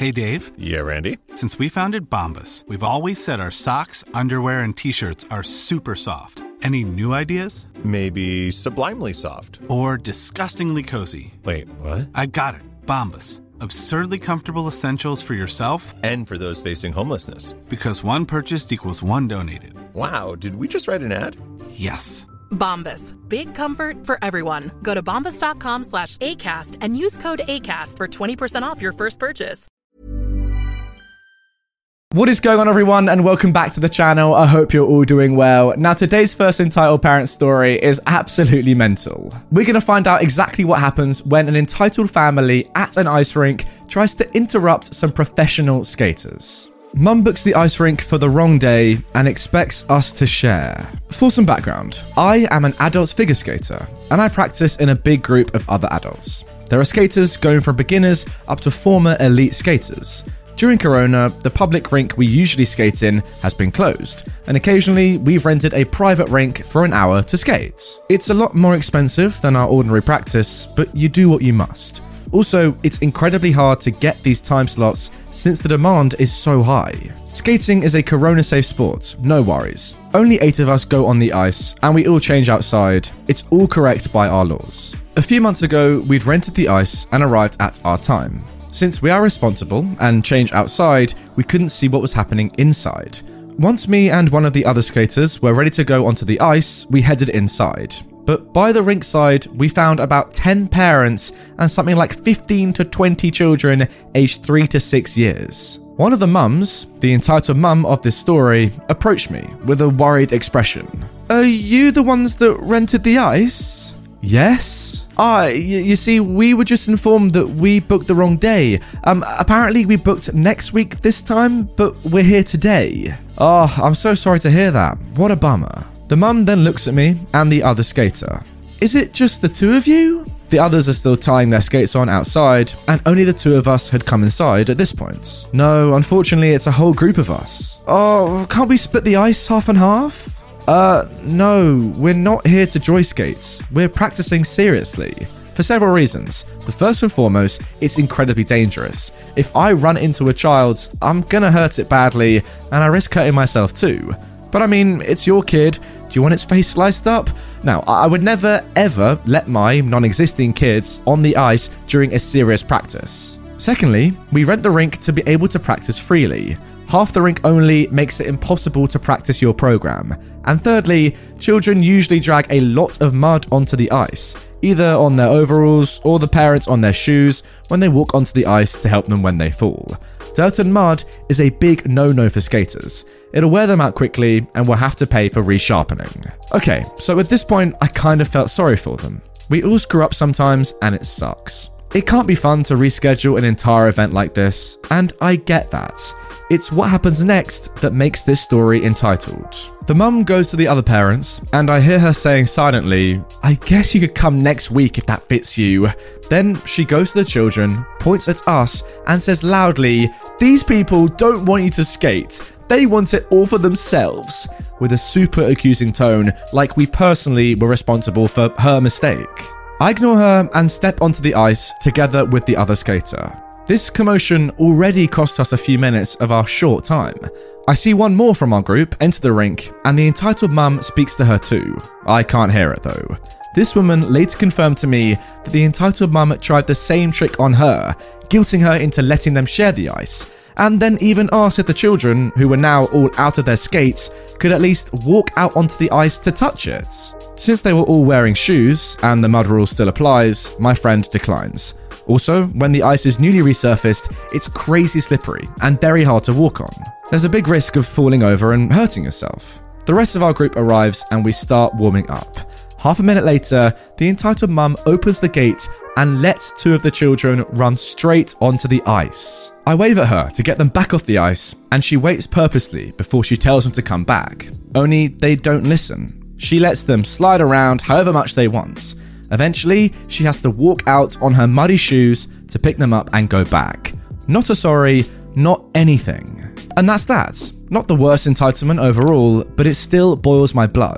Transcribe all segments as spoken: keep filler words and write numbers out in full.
Hey, Dave. Yeah, Randy? Since we founded Bombas, we've always said our socks, underwear, and T-shirts are super soft. Any new ideas? Maybe sublimely soft. Or disgustingly cozy. Wait, what? I got it. Bombas. Absurdly comfortable essentials for yourself and for those facing homelessness. Because one purchased equals one donated. Wow, did we just write an ad? Yes. Bombas. Big comfort for everyone. Go to bombas.com slash ACAST and use code ACAST for twenty percent off your first purchase. What is going on, everyone, and welcome back to the channel. I hope you're all doing well. Now, today's first entitled parent story is absolutely mental. We're going to find out exactly what happens when an entitled family at an ice rink tries to interrupt some professional skaters. Mum books the ice rink for the wrong day and expects us to share. For some background, I am an adult figure skater, and I practice in a big group of other adults. There are skaters going from beginners up to former elite skaters. During Corona, the public rink we usually skate in has been closed, and occasionally we've rented a private rink for an hour to skate. It's a lot more expensive than our ordinary practice, but you do what you must. Also, it's incredibly hard to get these time slots since the demand is so high. Skating is a Corona-safe sport, no worries. Only eight of us go on the ice, and we all change outside. It's all correct by our laws. A few months ago, we'd rented the ice and arrived at our time. Since we are responsible and change outside, we couldn't see what was happening inside. Once me and one of the other skaters were ready to go onto the ice, we headed inside. But by the rink side, we found about ten parents and something like fifteen to twenty children aged three to six years. One of the mums, the entitled mum of this story, approached me with a worried expression. Are you the ones that rented the ice? Yes. Ah, y- you see, we were just informed that we booked the wrong day. Um, apparently we booked next week this time, but we're here today. Oh, I'm so sorry to hear that. What a bummer. The mum then looks at me and the other skater. Is it just the two of you? The others are still tying their skates on outside, and only the two of us had come inside at this point. No, unfortunately, it's a whole group of us. Oh, can't we split the ice half and half? Uh, no, we're not here to joy skate. We're practicing seriously. For several reasons. The first and foremost, it's incredibly dangerous. If I run into a child, I'm gonna hurt it badly, and I risk hurting myself too. But I mean, it's your kid. Do you want its face sliced up? Now, I would never, ever let my non-existing kids on the ice during a serious practice. Secondly, we rent the rink to be able to practice freely. Half the rink only makes it impossible to practice your program. And thirdly, children usually drag a lot of mud onto the ice, either on their overalls or the parents on their shoes when they walk onto the ice to help them when they fall. Dirt and mud is a big no-no for skaters. It'll wear them out quickly and we'll have to pay for resharpening. Okay, so at this point, I kind of felt sorry for them. We all screw up sometimes and it sucks. It can't be fun to reschedule an entire event like this, and I get that. It's what happens next that makes this story entitled. The mum goes to the other parents, and I hear her saying silently, I guess you could come next week if that fits you. Then she goes to the children, points at us, and says loudly, these people don't want you to skate. They want it all for themselves. With a super accusing tone, like we personally were responsible for her mistake. I ignore her and step onto the ice together with the other skater. This commotion already cost us a few minutes of our short time. I see one more from our group enter the rink, and the entitled mum speaks to her too. I can't hear it though. This woman later confirmed to me that the entitled mum tried the same trick on her, guilting her into letting them share the ice, and then even asked if the children, who were now all out of their skates, could at least walk out onto the ice to touch it. Since they were all wearing shoes, and the mud rule still applies, my friend declines. Also, when the ice is newly resurfaced, it's crazy slippery and very hard to walk on. There's a big risk of falling over and hurting yourself. The rest of our group arrives and we start warming up. Half a minute later, the entitled mum opens the gate and lets two of the children run straight onto the ice. I wave at her to get them back off the ice, and she waits purposely before she tells them to come back. Only they don't listen. She lets them slide around however much they want. Eventually, she has to walk out on her muddy shoes to pick them up and go back. Not a sorry, not anything. And that's that. Not the worst entitlement overall, but it still boils my blood.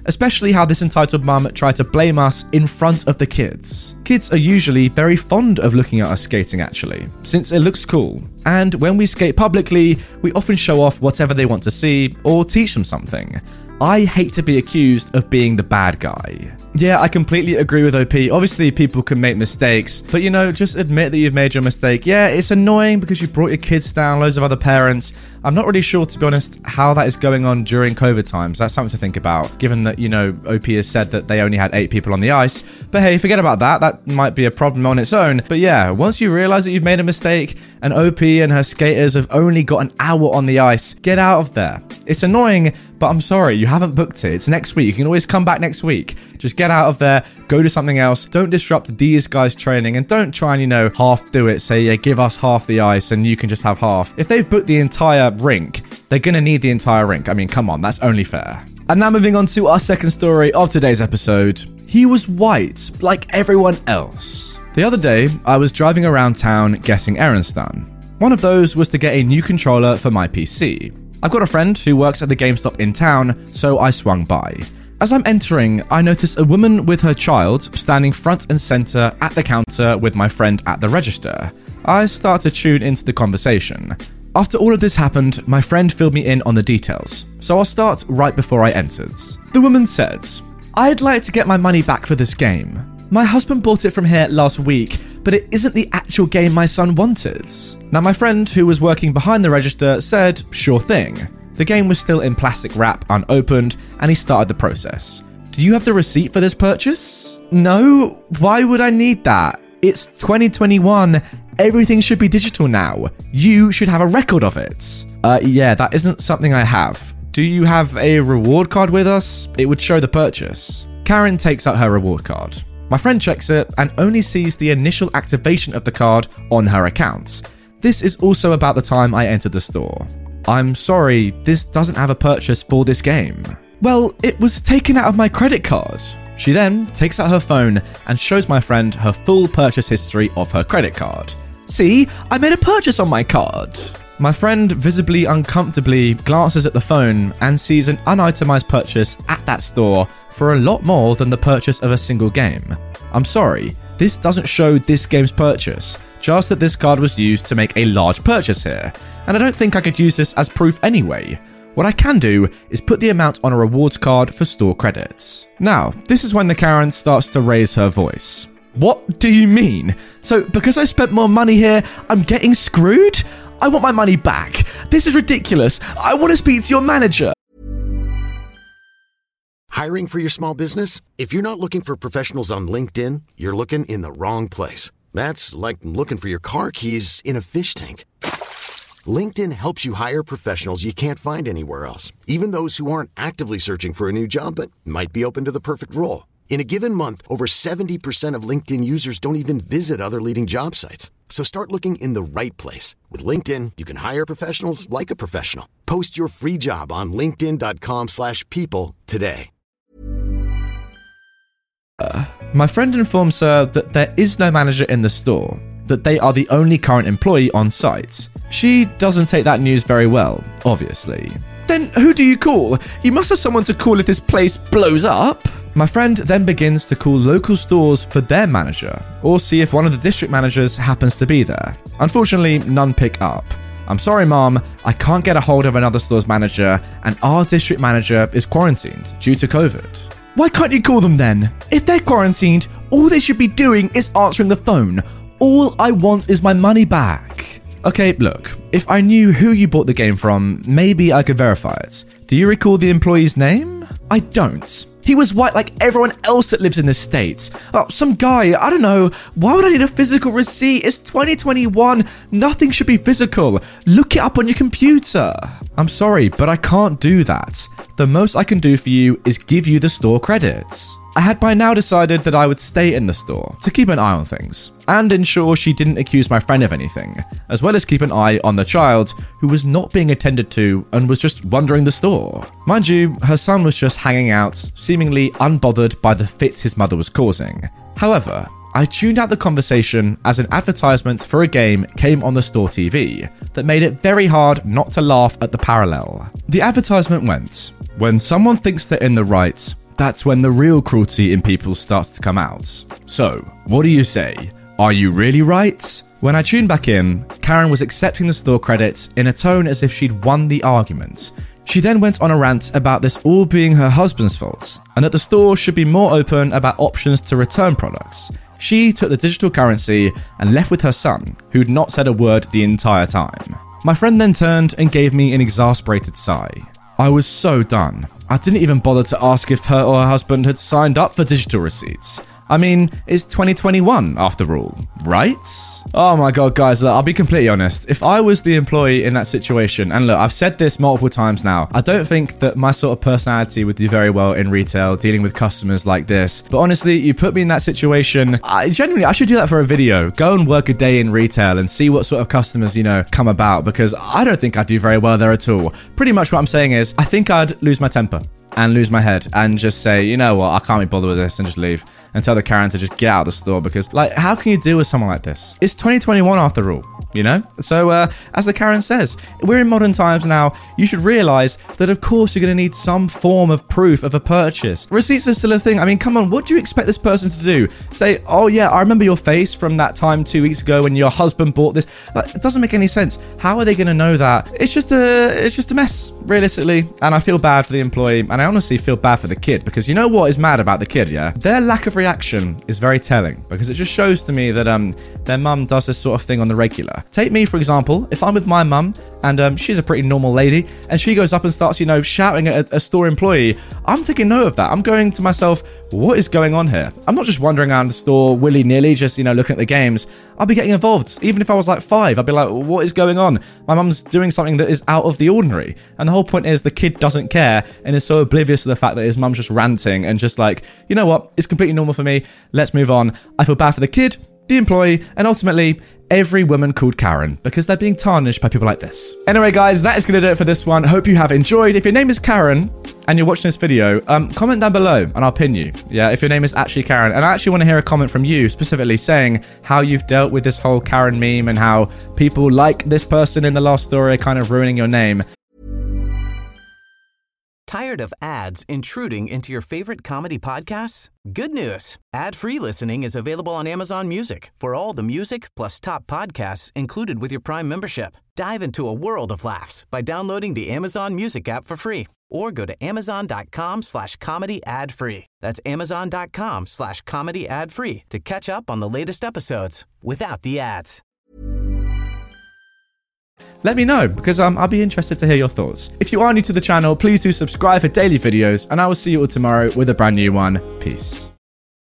especially how this entitled mum tried to blame us in front of the kids. Kids are usually very fond of looking at us skating actually, since it looks cool. And when we skate publicly, we often show off whatever they want to see or teach them something. I hate to be accused of being the bad guy. Yeah, I completely agree with O P. Obviously, people can make mistakes, but you know, just admit that you've made your mistake. Yeah, it's annoying because you brought your kids down, loads of other parents. I'm not really sure, to be honest, how that is going on during COVID times. That's something to think about, given that, you know, O P has said that they only had eight people on the ice. But hey, forget about that. That might be a problem on its own. But yeah, once you realize that you've made a mistake and O P and her skaters have only got an hour on the ice, get out of there. It's annoying, but I'm sorry, you haven't booked it. It's next week. You can always come back next week. Just get out of there, go to something else. Don't disrupt these guys' training and don't try and, you know, half do it. Say, yeah, give us half the ice and you can just have half. If they've booked the entire rink, they're going to need the entire rink. I mean, come on, that's only fair. And now moving on to our second story of today's episode. He was white, like everyone else. The other day, I was driving around town getting errands done. One of those was to get a new controller for my P C. I've got a friend who works at the GameStop in town, so I swung by. As I'm entering, I notice a woman with her child standing front and center at the counter with my friend at the register. I start to tune into the conversation. After all of this happened, my friend filled me in on the details, so I'll start right before I entered. The woman said, "I'd like to get my money back for this game. My husband bought it from here last week, but it isn't the actual game my son wanted." Now my friend, who was working behind the register, said, "Sure thing." The game was still in plastic wrap, unopened, and he started the process. "Do you have the receipt for this purchase?" "No, why would I need that? It's twenty twenty-one. Everything should be digital now. You should have a record of it." Uh, yeah, that isn't something I have. "Do you have a reward card with us? It would show the purchase." Karen takes out her reward card. My friend checks it and only sees the initial activation of the card on her account. This is also about the time I entered the store. "I'm sorry, this doesn't have a purchase for this game." "Well, it was taken out of my credit card." She then takes out her phone and shows my friend her full purchase history of her credit card. "See, I made a purchase on my card." My friend visibly uncomfortably glances at the phone and sees an unitemized purchase at that store for a lot more than the purchase of a single game. "I'm sorry, this doesn't show this game's purchase, just that this card was used to make a large purchase here, and I don't think I could use this as proof anyway. What I can do is put the amount on a rewards card for store credits." Now, this is when the Karen starts to raise her voice. "What do you mean? So because I spent more money here, I'm getting screwed? I want my money back. This is ridiculous. I want to speak to your manager." Hiring for your small business? If you're not looking for professionals on LinkedIn, you're looking in the wrong place. That's like looking for your car keys in a fish tank. LinkedIn helps you hire professionals you can't find anywhere else, even those who aren't actively searching for a new job but might be open to the perfect role. In a given month, over seventy percent of LinkedIn users don't even visit other leading job sites. So start looking in the right place. With LinkedIn, you can hire professionals like a professional. Post your free job on linkedin dot com slash people today. Uh, my friend informs her that there is no manager in the store, that they are the only current employee on site. She doesn't take that news very well, obviously. "Then who do you call? You must have someone to call if this place blows up." My friend then begins to call local stores for their manager, or see if one of the district managers happens to be there. Unfortunately, none pick up. "I'm sorry, Mom, I can't get a hold of another store's manager, and our district manager is quarantined due to COVID." "Why can't you call them then? If they're quarantined, all they should be doing is answering the phone. All I want is my money back." "Okay, look, if I knew who you bought the game from, maybe I could verify it. Do you recall the employee's name?" "I don't. He was white like everyone else that lives in this state. Oh, some guy, I don't know. Why would I need a physical receipt? It's twenty twenty-one. Nothing should be physical. Look it up on your computer." "I'm sorry, but I can't do that. The most I can do for you is give you the store credits." I had by now decided that I would stay in the store to keep an eye on things and ensure she didn't accuse my friend of anything, as well as keep an eye on the child who was not being attended to and was just wandering the store. Mind you, her son was just hanging out, seemingly unbothered by the fit his mother was causing. However, I tuned out the conversation as an advertisement for a game came on the store T V that made it very hard not to laugh at the parallel. The advertisement went, "When someone thinks they're in the right, that's when the real cruelty in people starts to come out. So, what do you say? Are you really right? When I tuned back in, Karen was accepting the store credit in a tone as if she'd won the argument. She then went on a rant about this all being her husband's fault, and that the store should be more open about options to return products. She took the digital currency and left with her son, who'd not said a word the entire time. My friend then turned and gave me an exasperated sigh. I was so done. I didn't even bother to ask if her or her husband had signed up for digital receipts. I mean, it's twenty twenty-one after all, right? Oh my god, guys, look, I'll be completely honest. If I was the employee in that situation, and look, I've said this multiple times now, I don't think that my sort of personality would do very well in retail, dealing with customers like this. But honestly, you put me in that situation, I genuinely, I should do that for a video. Go and work a day in retail and see what sort of customers, you know, come about, because I don't think I'd do very well there at all. Pretty much what I'm saying is, I think I'd lose my temper and lose my head and just say, you know what, I can't be bothered with this, and just leave and tell the Karen to just get out of the store, because, like, how can you deal with someone like this? It's twenty twenty-one after all, you know? So, uh, as the Karen says, we're in modern times now. You should realize that, of course, you're going to need some form of proof of a purchase. Receipts are still a thing. I mean, come on, what do you expect this person to do? Say, oh yeah, I remember your face from that time two weeks ago when your husband bought this. Like, it doesn't make any sense. How are they going to know that? It's just a, it's just a mess, realistically. And I feel bad for the employee, and I honestly feel bad for the kid, because you know what is mad about the kid, yeah? Their lack of reaction is very telling, because it just shows to me that um their mum does this sort of thing on the regular. Take me, for example. If I'm with my mum, and um, she's a pretty normal lady, and she goes up and starts, you know, shouting at a, a store employee, I'm taking note of that. I'm going to myself, what is going on here? I'm not just wandering around the store willy-nilly, just, you know, looking at the games. I'll be getting involved. Even if I was like five, I'd be like, what is going on? My mum's doing something that is out of the ordinary. And the whole point is the kid doesn't care and is so oblivious to the fact that his mum's just ranting and just like, you know what? It's completely normal for me. Let's move on. I feel bad for the kid, the employee, and ultimately every woman called Karen, because they're being tarnished by people like this. Anyway, guys, that is going to do it for this one. Hope you have enjoyed. If your name is Karen and you're watching this video, um, comment down below and I'll pin you. Yeah, if your name is actually Karen. And I actually want to hear a comment from you specifically saying how you've dealt with this whole Karen meme and how people like this person in the last story are kind of ruining your name. Tired of ads intruding into your favorite comedy podcasts? Good news. Ad-free listening is available on Amazon Music for all the music plus top podcasts included with your Prime membership. Dive into a world of laughs by downloading the Amazon Music app for free or go to amazon.com slash comedy ad free. That's amazon.com slash comedy ad free to catch up on the latest episodes without the ads. Let me know, because um, I'll be interested to hear your thoughts. If you are new to the channel, please do subscribe for daily videos, and I will see you all tomorrow with a brand new one. Peace.